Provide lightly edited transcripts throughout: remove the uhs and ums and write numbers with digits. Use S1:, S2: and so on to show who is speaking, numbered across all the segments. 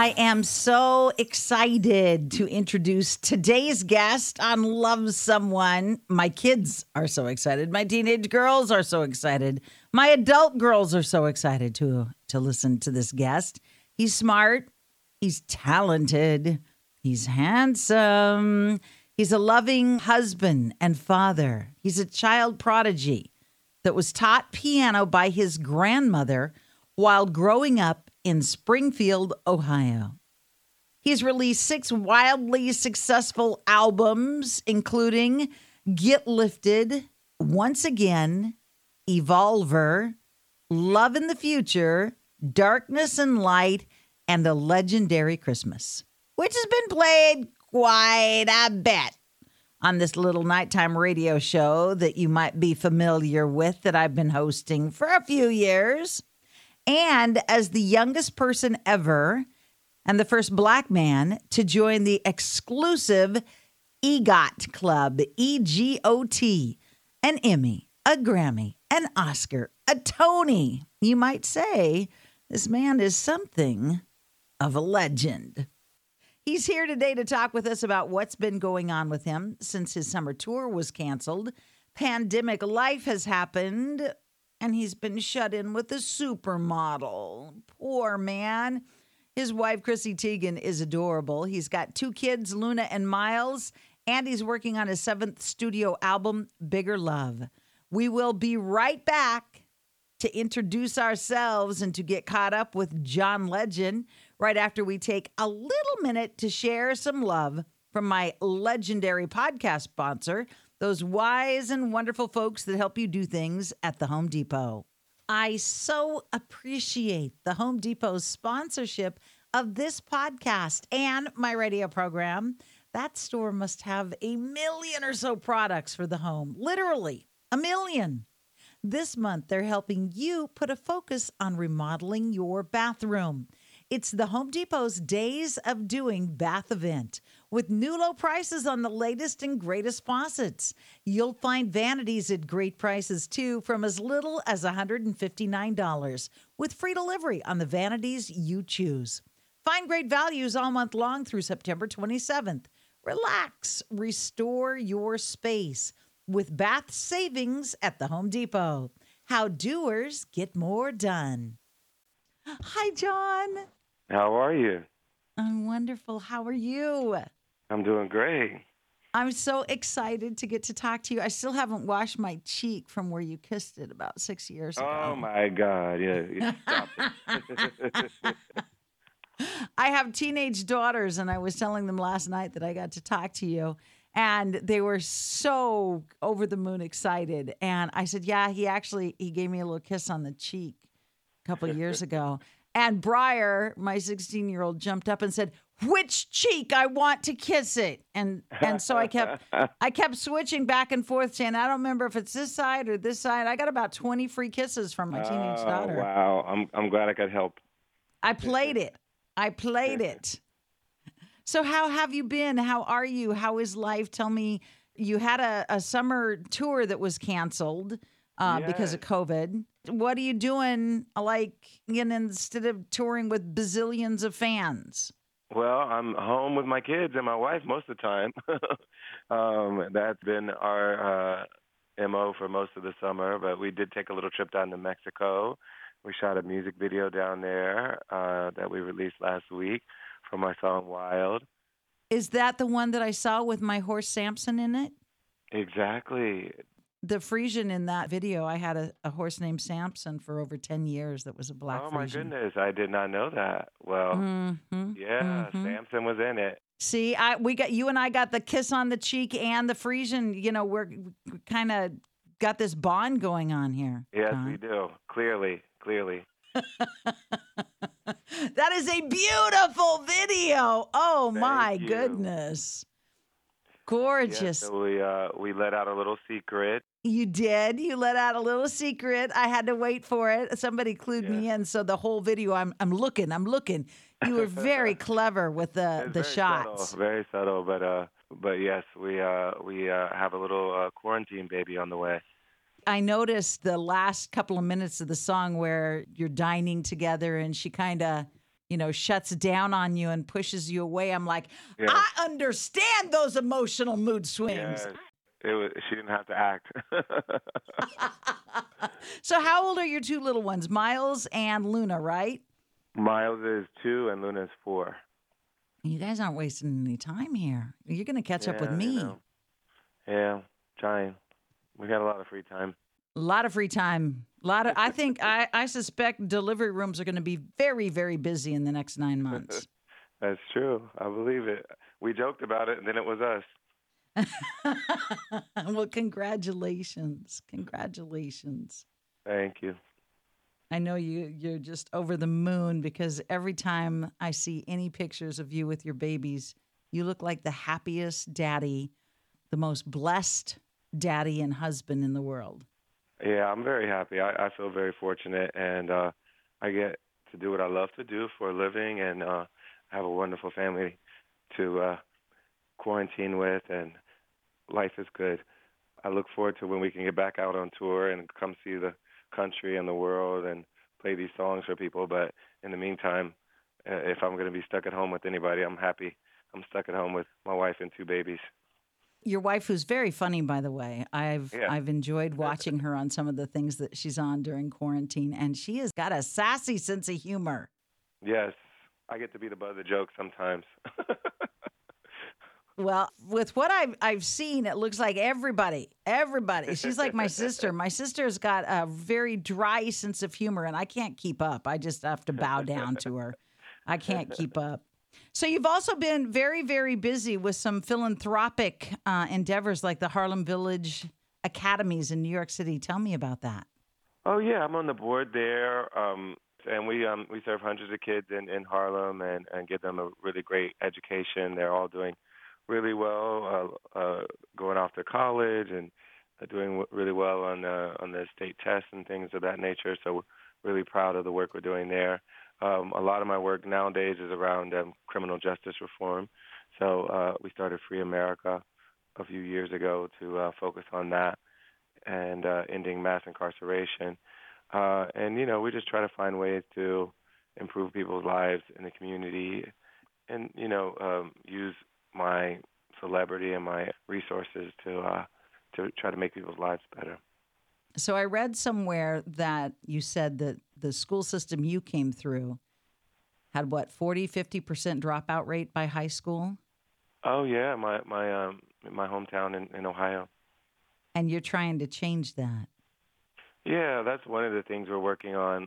S1: I am so excited to introduce today's guest on Love Someone. My kids are so excited. My teenage girls are so excited. My adult girls are so excited to listen to this guest. He's smart. He's talented. He's handsome. He's a loving husband and father. He's a child prodigy that was taught piano by his grandmother while growing up in Springfield, Ohio. He's released 6 wildly successful albums, including Get Lifted, Once Again, Evolver, Love in the Future, Darkness and Light, and A Legendary Christmas, which has been played quite a bit on this little nighttime radio show that you might be familiar with that I've been hosting for a few years. And as the youngest person ever and the first Black man to join the exclusive EGOT Club, EGOT, an Emmy, a Grammy, an Oscar, a Tony. You might say this man is something of a legend. He's here today to talk with us about what's been going on with him since his summer tour was canceled. Pandemic life has happened, and he's been shut in with a supermodel. Poor man. His wife, Chrissy Teigen, is adorable. He's got 2 kids, Luna and Miles, and he's working on his 7th studio album, Bigger Love. We will be right back to introduce ourselves and to get caught up with John Legend right after we take a little minute to share some love from my legendary podcast sponsor, those wise and wonderful folks that help you do things at the Home Depot. I so appreciate the Home Depot's sponsorship of this podcast and my radio program. That store must have 1 million or so products for the home. Literally, 1 million. This month, they're helping you put a focus on remodeling your bathroom. It's the Home Depot's Days of Doing Bath event with new low prices on the latest and greatest faucets. You'll find vanities at great prices, too, from as little as $159 with free delivery on the vanities you choose. Find great values all month long through September 27th. Relax, restore your space with bath savings at the Home Depot. How doers get more done. Hi, John.
S2: How are you?
S1: I'm wonderful. How are you?
S2: I'm doing great.
S1: I'm so excited to get to talk to you. I still haven't washed my cheek from where you kissed it about 6 years ago.
S2: Oh, my God. Yeah, stop it.
S1: I have teenage daughters, and I was telling them last night that I got to talk to you, and they were so over the moon excited. And I said, yeah, he gave me a little kiss on the cheek a couple of years ago. And Briar, my 16-year-old, jumped up and said, which cheek? I want to kiss it. And so I kept switching back and forth saying, I don't remember if it's this side or this side. I got about 20 free kisses from my teenage daughter.
S2: Wow. I'm glad I could help.
S1: I played it. So how have you been? How are you? How is life? Tell me, you had a summer tour that was canceled because of COVID. What are you doing, instead of touring with bazillions of fans?
S2: Well, I'm home with my kids and my wife most of the time. That's been our MO for most of the summer, but we did take a little trip down to Mexico. We shot a music video down there that we released last week for my song Wild.
S1: Is that the one that I saw with my horse Samson in it?
S2: Exactly.
S1: The Frisian in that video, I had a horse named Samson for over 10 years that was a black Frisian.
S2: Oh, my goodness. I did not know that. Well, Samson was in it.
S1: See, you and I got the kiss on the cheek and the Frisian. You know, we kind of got this bond going on here.
S2: Yes,
S1: John.
S2: we do. Clearly.
S1: That is a beautiful video. Oh, my
S2: you.
S1: Goodness. Gorgeous.
S2: Yes, so we let out a little secret.
S1: You did. You let out a little secret. I had to wait for it. Somebody clued me in. So the whole video, I'm looking. You were very clever with the shots.
S2: Subtle, very subtle, but yes, we have a little quarantine baby on the way.
S1: I noticed the last couple of minutes of the song where you're dining together and she kind of shuts down on you and pushes you away, I'm like,
S2: Yeah.
S1: I understand those emotional mood swings.
S2: Yes. She didn't have to act.
S1: So how old are your two little ones, Miles and Luna, right?
S2: Miles is 2 and Luna is 4.
S1: You guys aren't wasting any time here. You're going to catch up with
S2: Yeah,
S1: me.
S2: Yeah, trying. We got a lot of free time.
S1: A lot of free time. I suspect delivery rooms are going to be very, very busy in the next 9 months.
S2: That's true. I believe it. We joked about it, and then it was us.
S1: Well, congratulations. Congratulations.
S2: Thank you.
S1: I know you're just over the moon because every time I see any pictures of you with your babies, you look like the happiest daddy, the most blessed daddy and husband in the world.
S2: Yeah, I'm very happy. I feel very fortunate, and I get to do what I love to do for a living, and have a wonderful family to quarantine with, and life is good. I look forward to when we can get back out on tour and come see the country and the world and play these songs for people. But in the meantime, if I'm going to be stuck at home with anybody, I'm happy. I'm stuck at home with my wife and 2 babies.
S1: Your wife, who's very funny, by the way. I've
S2: Yeah.
S1: enjoyed watching her on some of the things that she's on during quarantine, and she has got a sassy sense of humor.
S2: Yes, I get to be the butt of the joke sometimes.
S1: Well, with what I've seen, it looks like everybody. She's like my sister. My sister's got a very dry sense of humor, and I can't keep up. I just have to bow down to her. I can't keep up. So you've also been very, very busy with some philanthropic endeavors like the Harlem Village Academies in New York City. Tell me about that.
S2: Oh yeah, I'm on the board there, and we serve hundreds of kids in Harlem and give them a really great education. They're all doing really well, going off to college and doing really well on the state tests and things of that nature. So we're really proud of the work we're doing there. A lot of my work nowadays is around criminal justice reform. So we started Free America a few years ago to focus on that and ending mass incarceration. And, we just try to find ways to improve people's lives in the community and, use my celebrity and my resources to try to make people's lives better.
S1: So I read somewhere that you said that the school system you came through had 40-50% dropout rate by high school?
S2: Oh yeah, my hometown in Ohio.
S1: And you're trying to change that.
S2: Yeah, that's one of the things we're working on.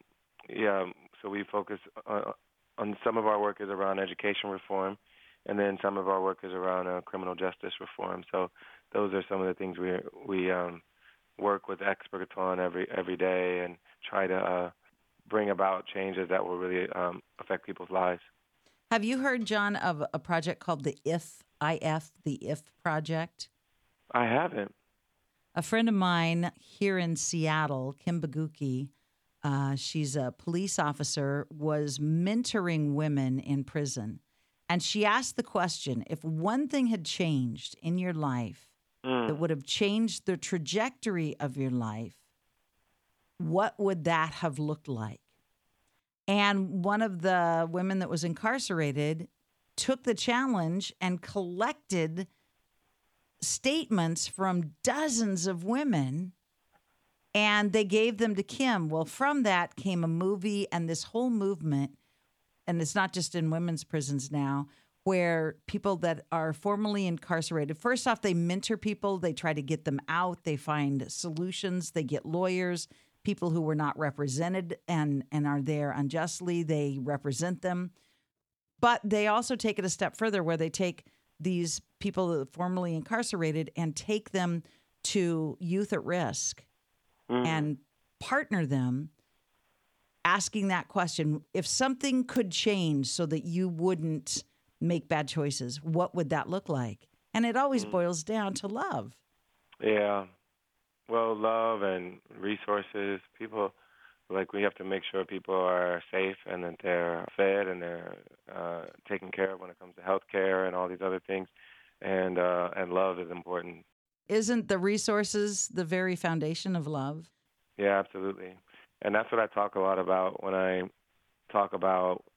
S2: So we focus on some of our work is around education reform, and then some of our work is around criminal justice reform. So those are some of the things we work with experts on every day and try to bring about changes that will really affect people's lives.
S1: Have you heard, John, of a project called the the IF Project?
S2: I haven't.
S1: A friend of mine here in Seattle, Kim Baguki, she's a police officer, was mentoring women in prison. And she asked the question, if one thing had changed in your life that would have changed the trajectory of your life, what would that have looked like? And one of the women that was incarcerated took the challenge and collected statements from dozens of women, and they gave them to Kim. Well, from that came a movie and this whole movement, and it's not just in women's prisons now, where people that are formerly incarcerated, first off, they mentor people, they try to get them out, they find solutions, they get lawyers, people who were not represented and are there unjustly, they represent them. But they also take it a step further where they take these people that are formerly incarcerated and take them to youth at risk and partner them, asking that question, if something could change so that you wouldn't make bad choices, what would that look like? And it always boils down to love.
S2: Yeah. Well, love and resources. People, we have to make sure people are safe and that they're fed and they're taken care of when it comes to health care and all these other things. And love is important.
S1: Isn't the resources the very foundation of love?
S2: Yeah, absolutely. And that's what I talk a lot about when I talk about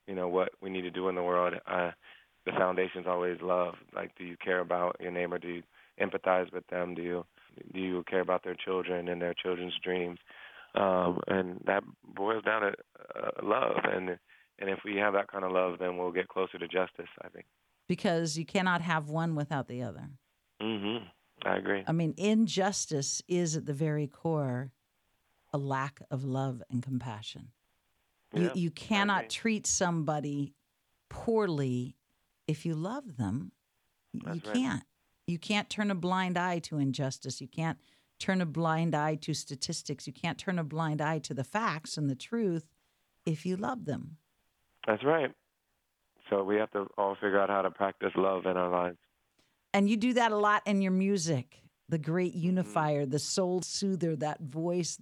S2: what we need to do in the world, the foundation's always love. Like, do you care about your neighbor? Do you empathize with them? Do you care about their children and their children's dreams? And that boils down to love. And if we have that kind of love, then we'll get closer to justice, I think.
S1: Because you cannot have one without the other.
S2: Mm-hmm. I agree.
S1: I mean, injustice is at the very core a lack of love and compassion.
S2: Yeah,
S1: You
S2: I
S1: cannot
S2: agree.
S1: treat somebody poorly if you love them. You
S2: That's right.
S1: can't. You can't turn a blind eye to injustice. You can't turn a blind eye to statistics. You can't turn a blind eye to the facts and the truth if you love them.
S2: That's right. So we have to all figure out how to practice love in our lives.
S1: And you do that a lot in your music. The great
S2: Mm-hmm.
S1: unifier, the soul soother, that voice,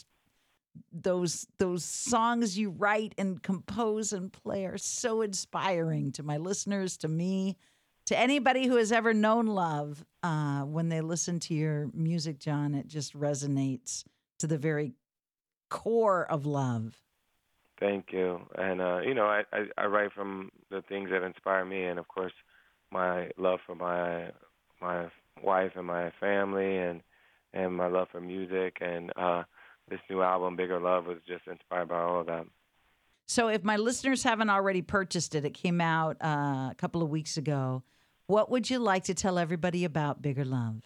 S1: those songs you write and compose and play are so inspiring to my listeners, to me, to anybody who has ever known love. When they listen to your music, John, it just resonates to the very core of love.
S2: Thank you. And I write from the things that inspire me, and of course, my love for my wife and my family, and my love for music, and this new album, Bigger Love, was just inspired by all of that.
S1: So if my listeners haven't already purchased it, it came out a couple of weeks ago. What would you like to tell everybody about Bigger Love?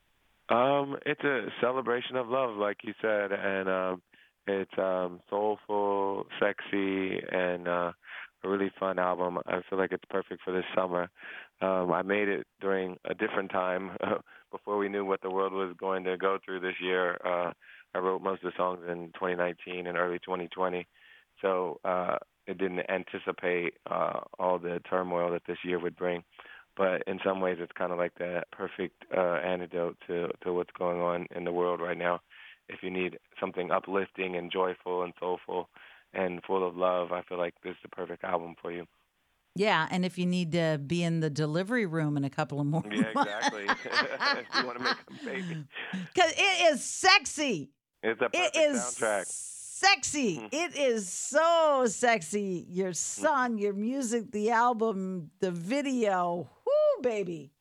S2: It's a celebration of love, like you said, and it's soulful, sexy, and a really fun album. I feel like it's perfect for this summer. I made it during a different time before we knew what the world was going to go through this year. I wrote most of the songs in 2019 and early 2020, so it didn't anticipate all the turmoil that this year would bring. But in some ways, it's kind of like the perfect antidote to what's going on in the world right now. If you need something uplifting and joyful and soulful and full of love, I feel like this is the perfect album for you.
S1: Yeah, and if you need to be in the delivery room in a couple of more
S2: Yeah, exactly. If you want to make a baby,
S1: because it is sexy.
S2: it's a
S1: It
S2: perfect
S1: is
S2: soundtrack.
S1: sexy. It is so sexy. Your song, your music, the album, the video. Whoo, baby.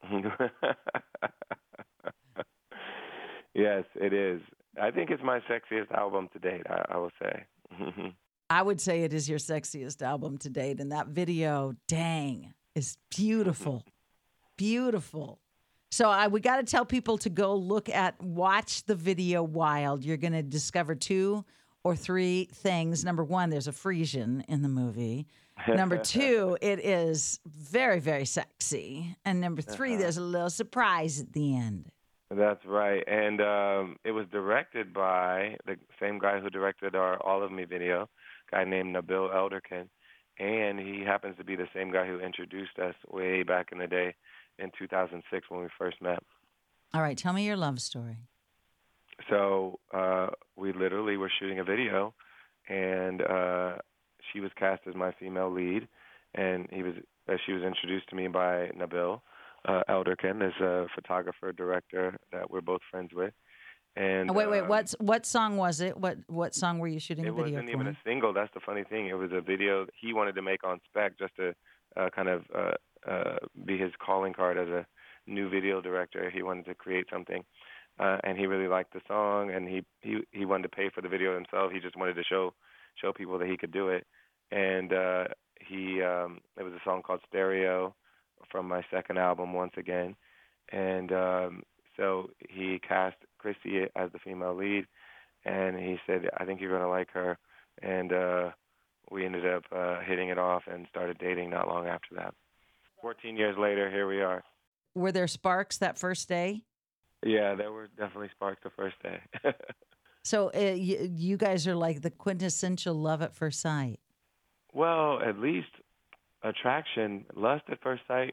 S2: Yes, it is. I think it's my sexiest album to date, I will say.
S1: I would say it is your sexiest album to date. And that video, dang, is beautiful. Beautiful. So we got to tell people to go watch the video Wild. You're going to discover 2 or 3 things. Number 1, there's a Frisian in the movie. Number 2, it is very, very sexy. And number 3, there's a little surprise at the end.
S2: That's right. And it was directed by the same guy who directed our All of Me video, a guy named Nabil Elderkin. And he happens to be the same guy who introduced us way back in the day in 2006 when we first met.
S1: All right, tell me your love story.
S2: So we literally were shooting a video, and she was cast as my female lead, and she was introduced to me by Nabil Elderkin, is a photographer, director that we're both friends with. And
S1: wait, what song was it? What song were you shooting a video for?
S2: It wasn't even a single. That's the funny thing. It was a video that he wanted to make on spec just to kind of be his calling card as a new video director. He wanted to create something, and he really liked the song, and he wanted to pay for the video himself. He just wanted to show people that he could do it. And it was a song called Stereo from my second album, Once Again. And so he cast Christy as the female lead, and he said, I think you're going to like her. And we ended up hitting it off and started dating not long after that. 14 years later, here we are.
S1: Were there sparks that first day?
S2: Yeah, there were definitely sparks the first day.
S1: So you guys are like the quintessential love at first sight.
S2: Well, at least attraction, lust at first sight.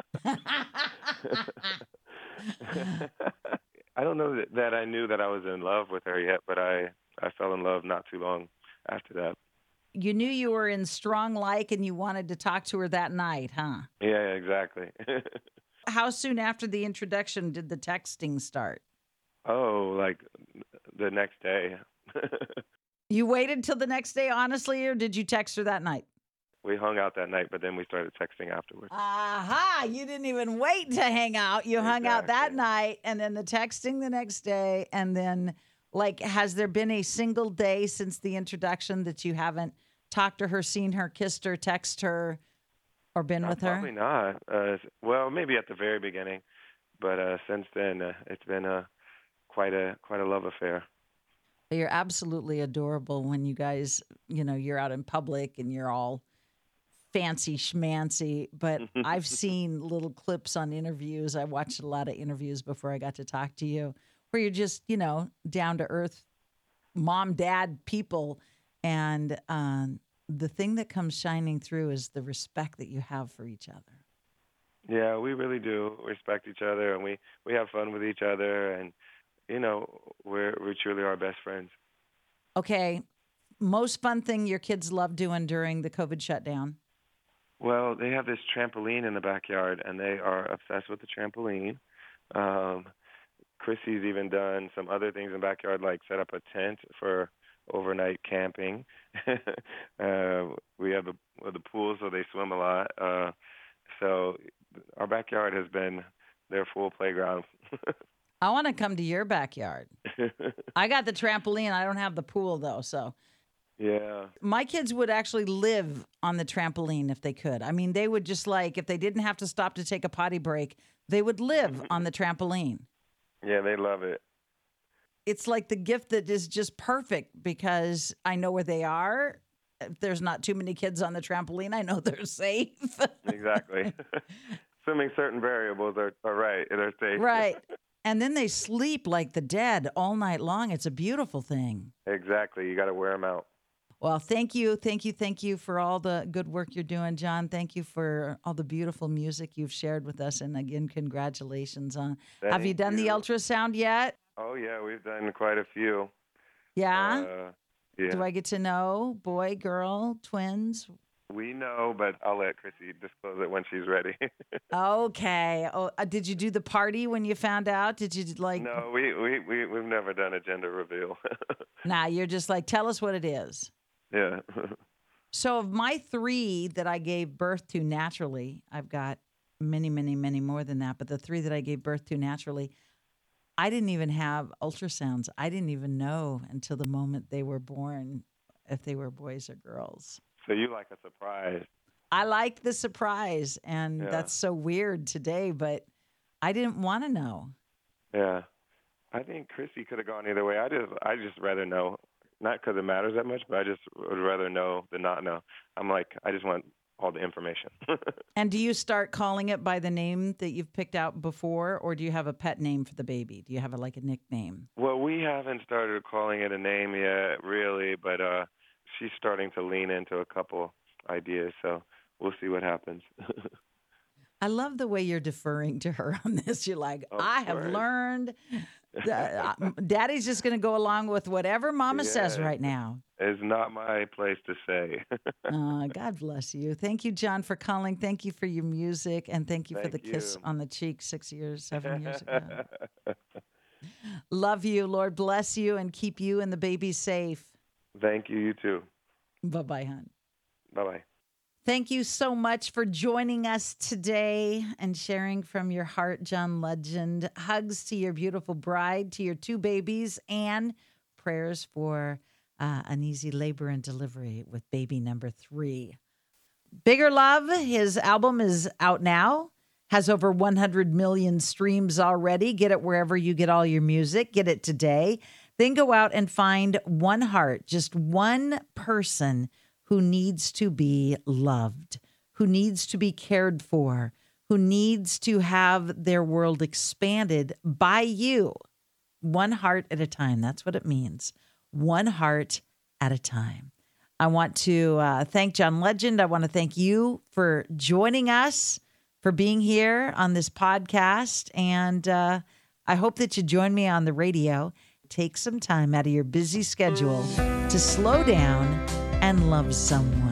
S2: I don't know that I knew that I was in love with her yet, but I fell in love not too long after that.
S1: You knew you were in strong like and you wanted to talk to her that night, huh?
S2: Yeah, exactly.
S1: How soon after the introduction did the texting start?
S2: Oh, like the next day.
S1: You waited till the next day, honestly, or did you text her that night?
S2: we hung out that night, but then we started texting afterwards.
S1: Aha! You didn't even wait to hang out. You hung out that
S2: Exactly.
S1: night, and then the texting the next day, and then has there been a single day since the introduction that you haven't talked to her, seen her, kissed her, text her, or been with her?
S2: Probably not. Well, maybe at the very beginning, but since then it's been quite a love affair.
S1: You're absolutely adorable when you guys, you're out in public and you're all fancy schmancy. But I've seen little clips on interviews. I watched a lot of interviews before I got to talk to you where you're just, down to earth mom, dad people. And the thing that comes shining through is the respect that you have for each other.
S2: Yeah, we really do respect each other, and we have fun with each other, and we truly are best friends.
S1: Okay. Most fun thing your kids love doing during the COVID shutdown?
S2: Well, they have this trampoline in the backyard, and they are obsessed with the trampoline. Chrissy's even done some other things in the backyard, like set up a tent for overnight camping. We have the pool, so they swim a lot. So our backyard has been their full playground.
S1: I want to come to your backyard. I got the trampoline. I don't have the pool, though. So,
S2: yeah.
S1: My kids would actually live on the trampoline if they could. I mean, they would just if they didn't have to stop to take a potty break, they would live on the trampoline.
S2: Yeah, they love it.
S1: It's like the gift that is just perfect because I know where they are. If there's not too many kids on the trampoline, I know they're safe.
S2: Exactly. Assuming certain variables are right, they're safe.
S1: Right. And then they sleep like the dead all night long. It's a beautiful thing.
S2: Exactly. You got to wear them out.
S1: Well, thank you for all the good work you're doing, John. Thank you for all the beautiful music you've shared with us. And again, congratulations on. Have you done the ultrasound yet?
S2: Oh, yeah, we've done quite a few.
S1: Yeah?
S2: Yeah.
S1: Do I get to know? Boy, girl, twins?
S2: We know, but I'll let Chrissy disclose it when she's ready.
S1: Okay. Oh, did you do the party when you found out? Did you
S2: No, we've never done a gender reveal.
S1: Nah, you're just tell us what it is.
S2: Yeah.
S1: So of my 3 that I gave birth to naturally, I've got many, many, many more than that. But the 3 that I gave birth to naturally, I didn't even have ultrasounds. I didn't even know until the moment they were born if they were boys or girls.
S2: So you like a surprise.
S1: I like the surprise, and that's so weird today, but I didn't want to know.
S2: Yeah. I think Chrissy could have gone either way. I just rather know, not because it matters that much, but I just would rather know than not know. I just want all the information.
S1: And do you start calling it by the name that you've picked out before, or do you have a pet name for the baby? Do you have a nickname?
S2: Well, we haven't started calling it a name yet, really, but she's starting to lean into a couple ideas, so we'll see what happens.
S1: I love the way you're deferring to her on this. You're I have learned. Daddy's just going to go along with whatever Mama says right now.
S2: It's not my place to say.
S1: God bless you. Thank you, John, for calling. Thank you for your music, and thank you for the kiss on the cheek 7 years ago. Love you. Lord bless you and keep you and the baby safe.
S2: Thank you. You too.
S1: Bye-bye, hon.
S2: Bye-bye.
S1: Thank you so much for joining us today and sharing from your heart, John Legend. Hugs to your beautiful bride, to your 2 babies, and prayers for an easy labor and delivery with baby number 3. Bigger Love, his album is out now, has over 100 million streams already. Get it wherever you get all your music. Get it today. Then go out and find one heart, just one person who needs to be loved, who needs to be cared for, who needs to have their world expanded by you. One heart at a time. That's what it means. One heart at a time. I want to thank John Legend. I want to thank you for joining us, for being here on this podcast. And I hope that you join me on the radio. Take some time out of your busy schedule to slow down and love someone.